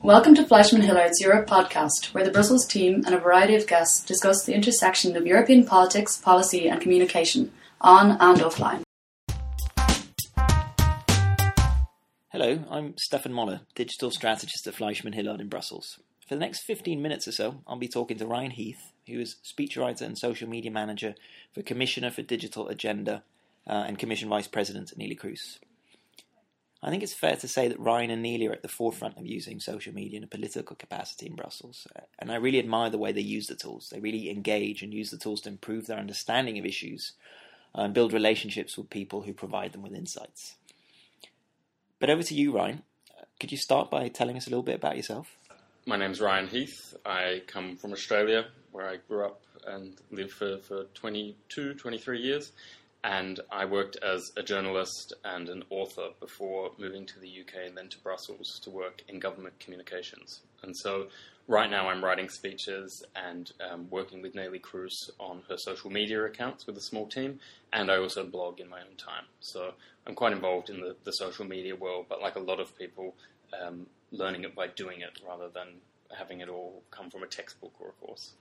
Welcome to Fleischmann Hillard's Europe podcast, where the Brussels team and a variety of guests discuss the intersection of European politics, policy and communication, on and offline. Hello, I'm Stefan Moller, Digital Strategist at Fleischmann Hillard in Brussels. For the next 15 minutes or so, I'll be talking to Ryan Heath, who is speechwriter and social media manager for Commissioner for Digital Agenda and Commission Vice President Neelie Kroes. I think it's fair to say that Ryan and Neelie are at the forefront of using social media in a political capacity in Brussels, and I really admire the way they use the tools. They really engage and use the tools to improve their understanding of issues and build relationships with people who provide them with insights. But over to you, Ryan. Could you start by telling us a little bit about yourself? My name's Ryan Heath. I come from Australia, where I grew up and lived for 22, 23 years. And I worked as a journalist and an author before moving to the UK and then to Brussels to work in government communications. And so right now I'm writing speeches and working with Neelie Kroes on her social media accounts with a small team. And I also blog in my own time. So I'm quite involved in the social media world, but like a lot of people, learning it by doing it rather than having it all come from a textbook or a course.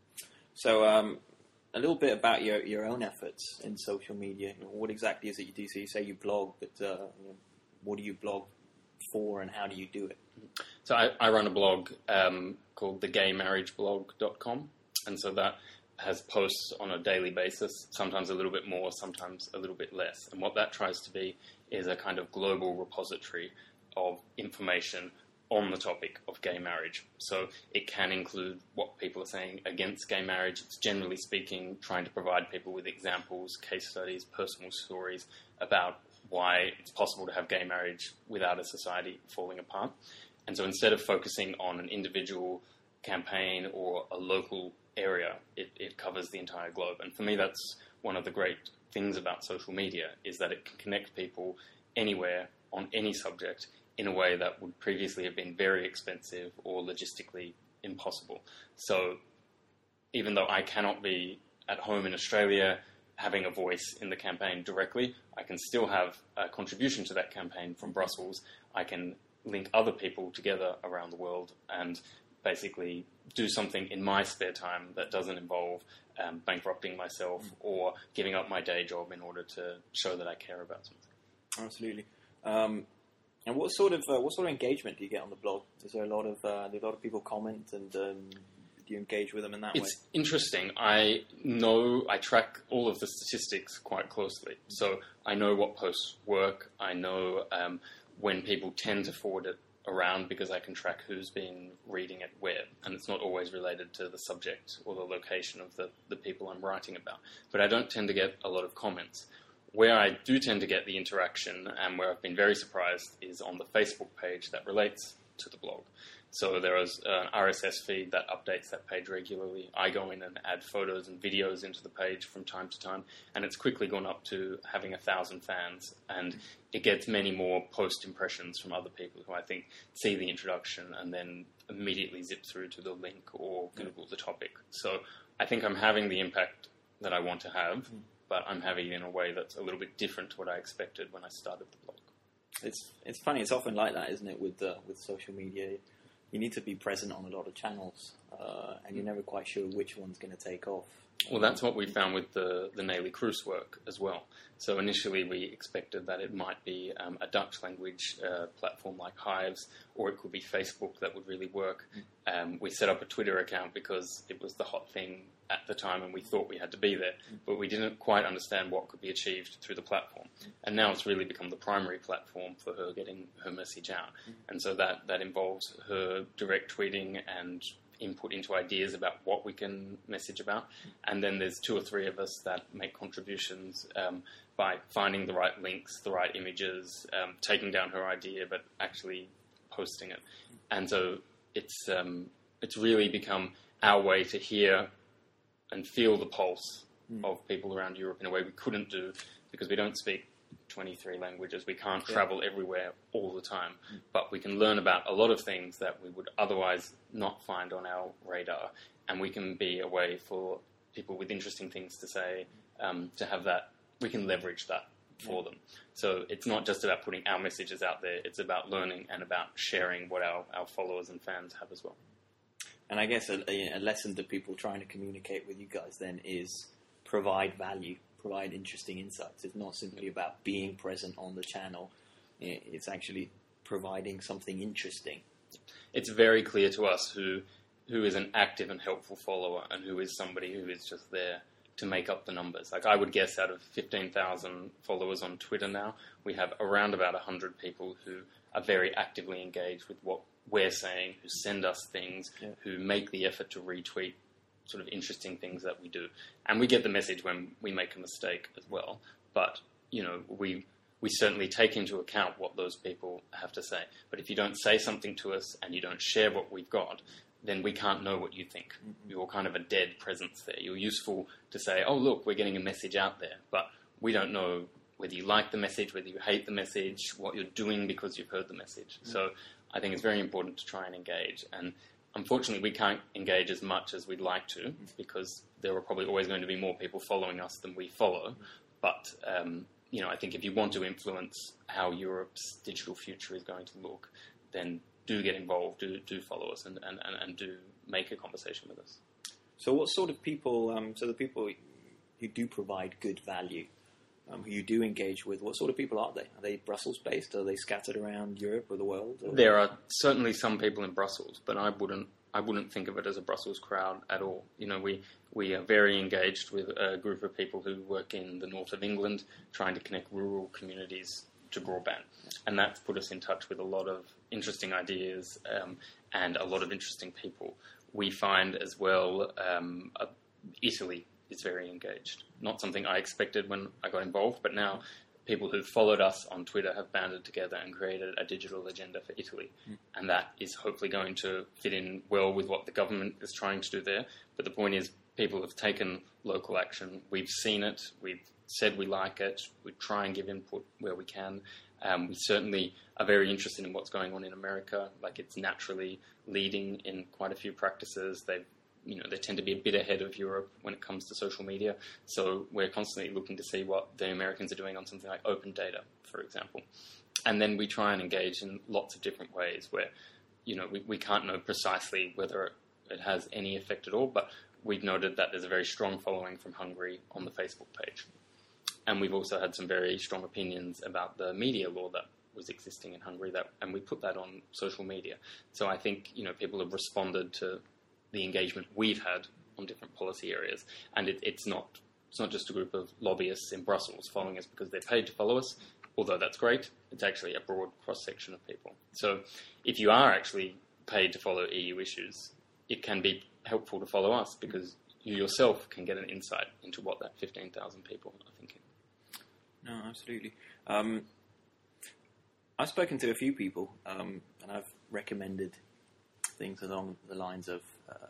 So, a little bit about your own efforts in social media. What exactly is it you do? So you say you blog, but what do you blog for and how do you do it? So I run a blog called thegaymarriageblog.com, and so that has posts on a daily basis, sometimes a little bit more, sometimes a little bit less. And what that tries to be is a kind of global repository of information on the topic of gay marriage. So it can include what people are saying against gay marriage. It's generally speaking trying to provide people with examples, case studies, personal stories about why it's possible to have gay marriage without a society falling apart. And so instead of focusing on an individual campaign or a local area, it covers the entire globe. And for me, that's one of the great things about social media, is that it can connect people anywhere on any subject in a way that would previously have been very expensive or logistically impossible. So even though I cannot be at home in Australia having a voice in the campaign directly, I can still have a contribution to that campaign from Brussels. I can link other people together around the world and basically do something in my spare time that doesn't involve bankrupting myself or giving up my day job in order to show that I care about something. Absolutely. And what sort of engagement do you get on the blog? Is there a lot of people comment, and do you engage with them in that way? It's interesting. I track all of the statistics quite closely. So I know what posts work. I know when people tend to forward it around, because I can track who's been reading it where. And it's not always related to the subject or the location of the people I'm writing about. But I don't tend to get a lot of comments. Where I do tend to get the interaction, and where I've been very surprised, is on the Facebook page that relates to the blog. So there is an RSS feed that updates that page regularly. I go in and add photos and videos into the page from time to time, and it's quickly gone up to having 1,000 fans, and it gets many more post impressions from other people who I think see the introduction and then immediately zip through to the link or Google the topic. So I think I'm having the impact that I want to have, but I'm having it in a way that's a little bit different to what I expected when I started the blog. It's funny. It's often like that, isn't it? With social media, you need to be present on a lot of channels, and you're never quite sure which one's going to take off. Well, that's what we found with the Neelie Kroes work as well. So initially we expected that it might be a Dutch language platform like Hives, or it could be Facebook that would really work. We set up a Twitter account because it was the hot thing at the time and we thought we had to be there, but we didn't quite understand what could be achieved through the platform. And now it's really become the primary platform for her getting her message out. And so that involves her direct tweeting and input into ideas about what we can message about. And then there's 2 or 3 of us that make contributions by finding the right links, the right images, taking down her idea, but actually posting it. And so it's really become our way to hear and feel the pulse of people around Europe in a way we couldn't do because we don't speak 23 languages. We can't travel everywhere all the time, but we can learn about a lot of things that we would otherwise not find on our radar, and we can be a way for people with interesting things to say to have that. We can leverage that for them. So it's not just about putting our messages out there, it's about learning and about sharing what our followers and fans have as well. And I guess a lesson to people trying to communicate with you guys then is provide value, provide interesting insights. It's not simply about being present on the channel, it's actually providing something interesting. It's very clear to us who is an active and helpful follower and who is somebody who is just there to make up the numbers. Like I would guess out of 15,000 followers on Twitter now, we have around about 100 people who are very actively engaged with what we're saying, who send us things, who make the effort to retweet sort of interesting things that we do. And we get the message when we make a mistake as well. But, you know, we certainly take into account what those people have to say. But if you don't say something to us and you don't share what we've got, then we can't know what you think. You're kind of a dead presence there. You're useful to say, oh, look, we're getting a message out there. But we don't know whether you like the message, whether you hate the message, what you're doing because you've heard the message. So I think it's very important to try and engage. And unfortunately, we can't engage as much as we'd like to because there are probably always going to be more people following us than we follow. But, you know, I think if you want to influence how Europe's digital future is going to look, then do get involved, do follow us, and do make a conversation with us. So what sort of people, so the people who do provide good value, who you do engage with, what sort of people are they? Are they Brussels-based? Are they scattered around Europe or the world? Or? There are certainly some people in Brussels, but I wouldn't think of it as a Brussels crowd at all. You know, we are very engaged with a group of people who work in the north of England, trying to connect rural communities to broadband. And that's put us in touch with a lot of interesting ideas and a lot of interesting people. We find as well Italy is very engaged. Not something I expected when I got involved, but now people who've followed us on Twitter have banded together and created a digital agenda for Italy. And that is hopefully going to fit in well with what the government is trying to do there. But the point is, people have taken local action. We've seen it. We've said we like it. We try and give input where we can. We certainly are very interested in what's going on in America. Like, it's naturally leading in quite a few practices. They tend to be a bit ahead of Europe when it comes to social media. So we're constantly looking to see what the Americans are doing on something like open data, for example. And then we try and engage in lots of different ways where, you know, we can't know precisely whether it has any effect at all, but we've noted that there's a very strong following from Hungary on the Facebook page. And we've also had some very strong opinions about the media law that was existing in Hungary, and we put that on social media. So I think, you know, people have responded to the engagement we've had on different policy areas. And it's not just a group of lobbyists in Brussels following us because they're paid to follow us, although that's great. It's actually a broad cross-section of people. So if you are actually paid to follow EU issues, it can be helpful to follow us because you yourself can get an insight into what that 15,000 people are thinking. No, absolutely. I've spoken to a few people, and I've recommended things along the lines of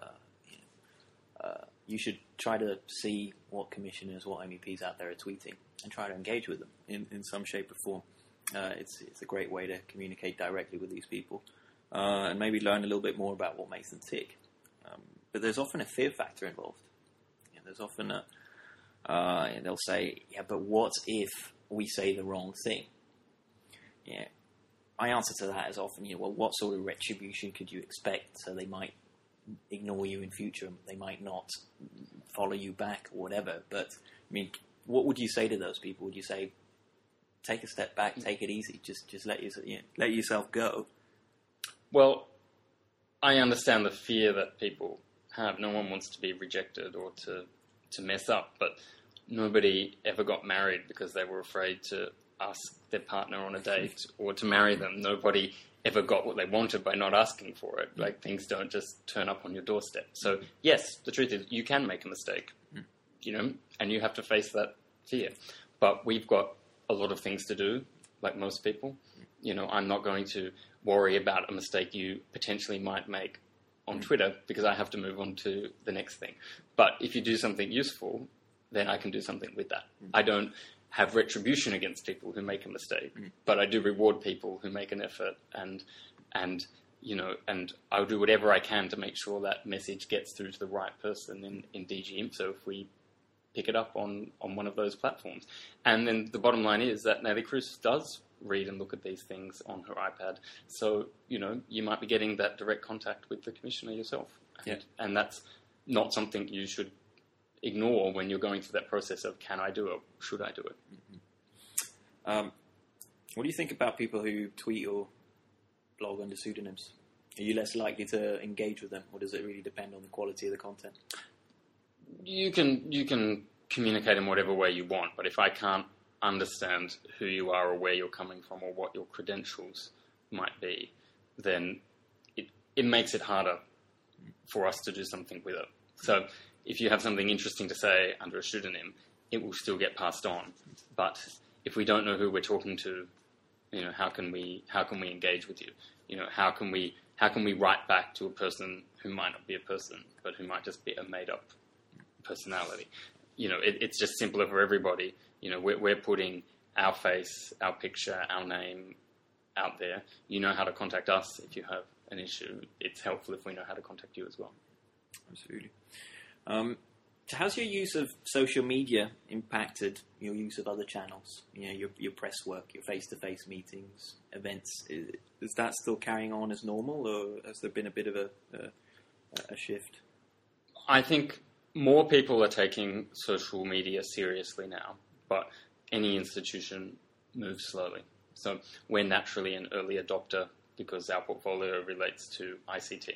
you should try to see what commissioners, what MEPs out there are tweeting and try to engage with them in some shape or form. It's a great way to communicate directly with these people and maybe learn a little bit more about what makes them tick. But there's often a fear factor involved. There's often they'll say, yeah, but what if we say the wrong thing? Yeah. My answer to that is often, well, what sort of retribution could you expect? So they might ignore you in future, they might not follow you back or whatever. But, I mean, what would you say to those people? Would you say, take a step back, take it easy, just let yourself go? Well, I understand the fear that people have. No one wants to be rejected or to mess up, but nobody ever got married because they were afraid to ask their partner on a date or to marry them. Nobody ever got what they wanted by not asking for it. Like, things don't just turn up on your doorstep. So, yes, the truth is you can make a mistake, and you have to face that fear. But we've got a lot of things to do, like most people. I'm not going to worry about a mistake you potentially might make on Twitter because I have to move on to the next thing. But if you do something useful, then I can do something with that. I don't have retribution against people who make a mistake, but I do reward people who make an effort, and I'll do whatever I can to make sure that message gets through to the right person in DG IMSO. pick it up on one of those platforms. And then the bottom line is that Neelie Kroes does read and look at these things on her iPad. So, you might be getting that direct contact with the Commissioner yourself. And that's not something you should ignore when you're going through that process of, can I do it? Should I do it? Mm-hmm. What do you think about people who tweet or blog under pseudonyms? Are you less likely to engage with them, or does it really depend on the quality of the content? You can communicate in whatever way you want, but if I can't understand who you are or where you're coming from or what your credentials might be, then it makes it harder for us to do something with it. So if you have something interesting to say under a pseudonym, it will still get passed on. But if we don't know who we're talking to, how can we engage with you? How can we write back to a person who might not be a person, but who might just be a made-up personality? It's just simpler for everybody. We're putting our face, our picture, our name out there. You know how to contact us if you have an issue. It's helpful if we know how to contact you as well. Absolutely. So how's your use of social media impacted your use of other channels? Your press work, your face-to-face meetings, events. Is that still carrying on as normal, or has there been a bit of a shift? I think more people are taking social media seriously now, but any institution moves slowly. So we're naturally an early adopter because our portfolio relates to ICT.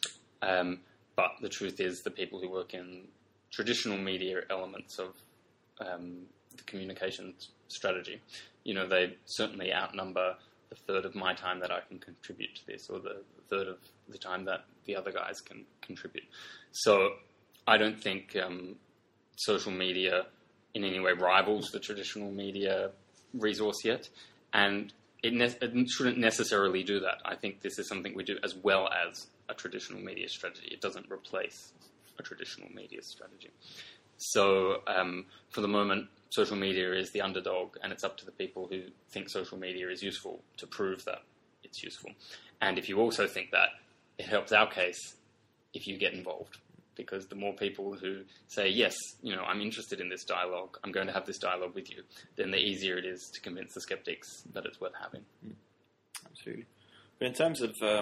But the truth is the people who work in traditional media elements of the communications strategy, they certainly outnumber the third of my time that I can contribute to this, or the third of the time that the other guys can contribute. So I don't think social media in any way rivals the traditional media resource yet, and it shouldn't necessarily do that. I think this is something we do as well as a traditional media strategy. It doesn't replace a traditional media strategy. So for the moment, social media is the underdog, and it's up to the people who think social media is useful to prove that it's useful. And if you also think that, it helps our case if you get involved, because the more people who say, yes, I'm interested in this dialogue, I'm going to have this dialogue with you, then the easier it is to convince the skeptics that it's worth having. Absolutely. But in terms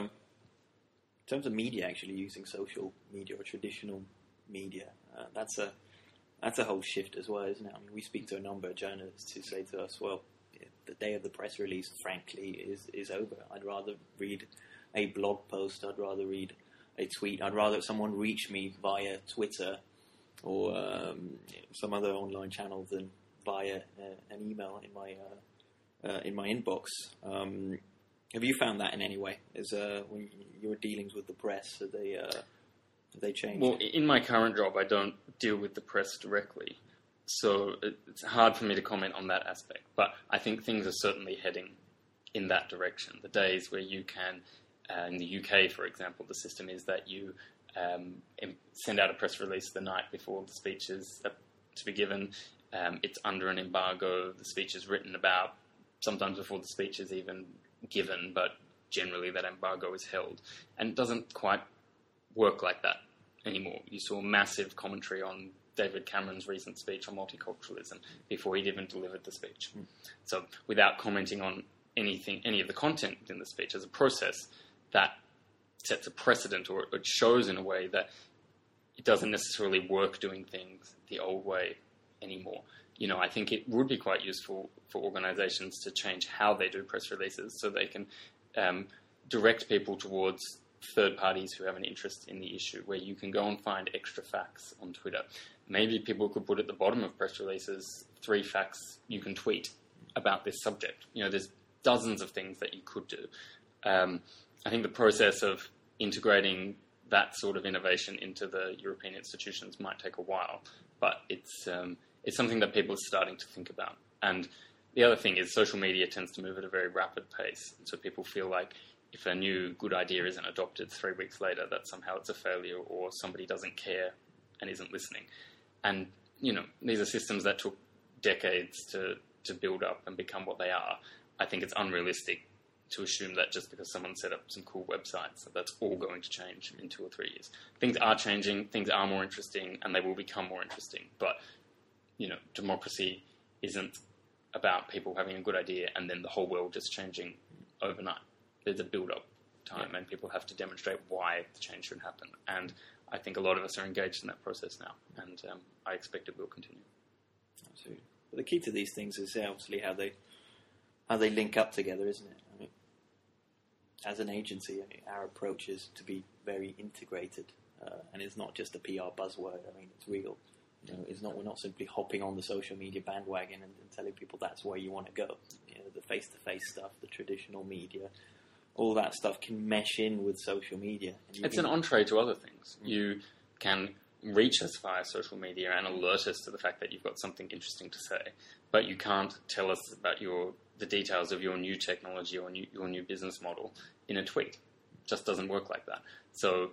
of media, actually using social media or traditional media, that's a whole shift as well, isn't it? I mean, we speak to a number of journalists who say to us, well, the day of the press release, frankly, is over. I'd rather read a blog post, I'd rather read a tweet, I'd rather someone reach me via Twitter or some other online channel than via an email in my inbox. Have you found that in any way? When your dealings with the press, have they changed? Well, in my current job, I don't deal with the press directly, so it's hard for me to comment on that aspect. But I think things are certainly heading in that direction. The days where you can, in the UK, for example, the system is that you send out a press release the night before the speech is to be given. It's under an embargo. The speech is written about sometimes before the speech is even given, but generally that embargo is held. And it doesn't quite work like that anymore. You saw massive commentary on David Cameron's recent speech on multiculturalism before he'd even delivered the speech. So without commenting on any of the content within the speech as a process, that sets a precedent, or it shows in a way that it doesn't necessarily work doing things the old way anymore. I think it would be quite useful for organisations to change how they do press releases so they can direct people towards third parties who have an interest in the issue, where you can go and find extra facts on Twitter. Maybe people could put at the bottom of press releases 3 facts you can tweet about this subject. There's dozens of things that you could do. I think the process of integrating that sort of innovation into the European institutions might take a while, but it's something that people are starting to think about. And the other thing is social media tends to move at a very rapid pace, so people feel like if a new good idea isn't adopted 3 weeks later, that somehow it's a failure or somebody doesn't care and isn't listening. And, these are systems that took decades to build up and become what they are. I think it's unrealistic to assume that just because someone set up some cool websites, that's all going to change in 2 or 3 years. Things are changing, things are more interesting, and they will become more interesting. But democracy isn't about people having a good idea and then the whole world just changing overnight. There's a build-up time, and people have to demonstrate why the change should happen. And I think a lot of us are engaged in that process now, and I expect it will continue. Absolutely. But the key to these things is obviously how they link up together, isn't it? I mean, as an agency, our approach is to be very integrated, and it's not just a PR buzzword. I mean, it's real. We're not simply hopping on the social media bandwagon and telling people that's where you want to go. The face-to-face stuff, the traditional media, all that stuff can mesh in with social media. It's an entree to other things. You can reach us via social media and alert us to the fact that you've got something interesting to say, but you can't tell us about the details of your new technology or your new business model in a tweet. It just doesn't work like that. So,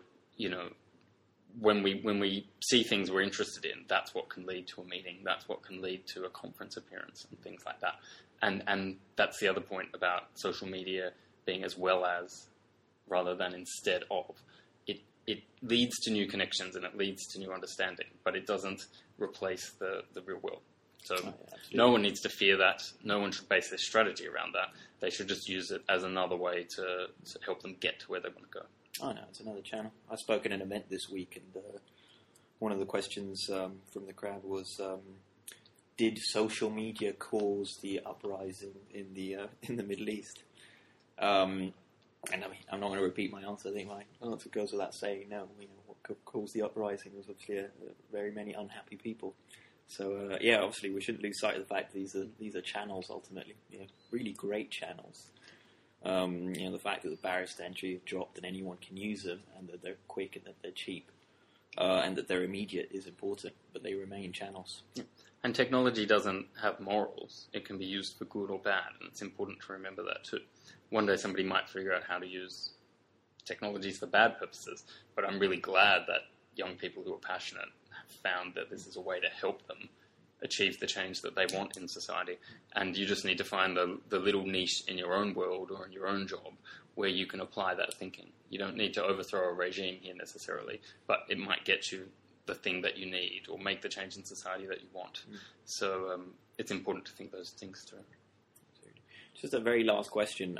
when we see things we're interested in, that's what can lead to a meeting. That's what can lead to a conference appearance and things like that. And that's the other point about social media being as well as rather than instead of. It leads to new connections and it leads to new understanding, but it doesn't replace the real world. So no one needs to fear that. No one should base their strategy around that. They should just use it as another way to help them get to where they want to go. Oh, no, it's another channel. I spoke at an event this week, and one of the questions from the crowd was, did social media cause the uprising in the Middle East? And I mean, I'm not going to repeat my answer. I think my answer goes without saying. No, what caused the uprising was obviously very many unhappy people. So obviously we shouldn't lose sight of the fact that these are channels ultimately, really great channels. The fact that the barriers to entry have dropped and anyone can use them, and that they're quick and that they're cheap, and that they're immediate is important, but they remain channels. Yeah. And technology doesn't have morals. It can be used for good or bad, and it's important to remember that too. One day somebody might figure out how to use technologies for bad purposes, but I'm really glad that young people who are passionate have found that this is a way to help them achieve the change that they want in society. And you just need to find the little niche in your own world or in your own job where you can apply that thinking. You don't need to overthrow a regime here necessarily, but it might get you the thing that you need or make the change in society that you want. So it's important to think those things through. Just a very last question.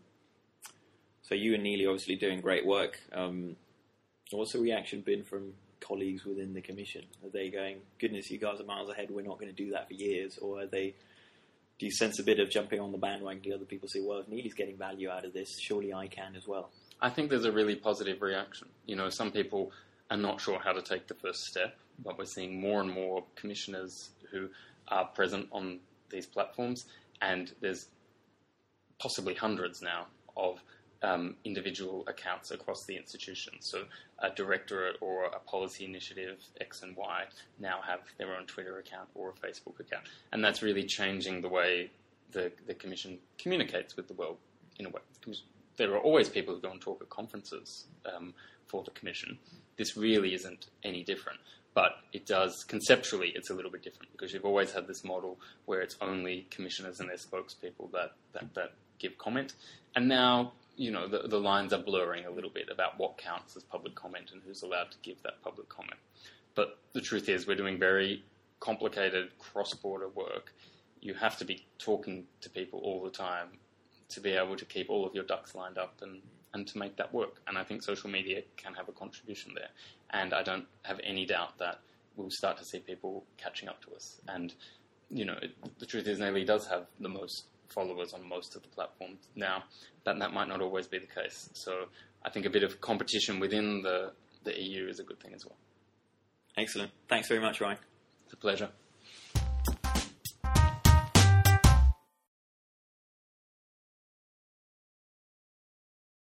So you and Neely obviously doing great work. What's the reaction been from colleagues within the Commission? Are they going, goodness, you guys are miles ahead, we're not going to do that for years? Or do you sense a bit of jumping on the bandwagon? Do other people say, well, if Neely's getting value out of this, surely I can as well? I think there's a really positive reaction. Some people are not sure how to take the first step, but we're seeing more and more commissioners who are present on these platforms, and there's possibly hundreds now of individual accounts across the institution. So a directorate or a policy initiative, X and Y, now have their own Twitter account or a Facebook account. And that's really changing the way the Commission communicates with the world in a way. There are always people who go and talk at conferences for the Commission. This really isn't any different. But it does, conceptually, it's a little bit different because you've always had this model where it's only commissioners and their spokespeople that give comment. And now, the lines are blurring a little bit about what counts as public comment and who's allowed to give that public comment. But the truth is we're doing very complicated cross-border work. You have to be talking to people all the time to be able to keep all of your ducks lined up and to make that work. And I think social media can have a contribution there. And I don't have any doubt that we'll start to see people catching up to us. And, the truth is Neely does have the most followers on most of the platforms now, but that might not always be the case. So I think a bit of competition within the EU is a good thing as well. Excellent. Thanks very much, Ryan. It's a pleasure.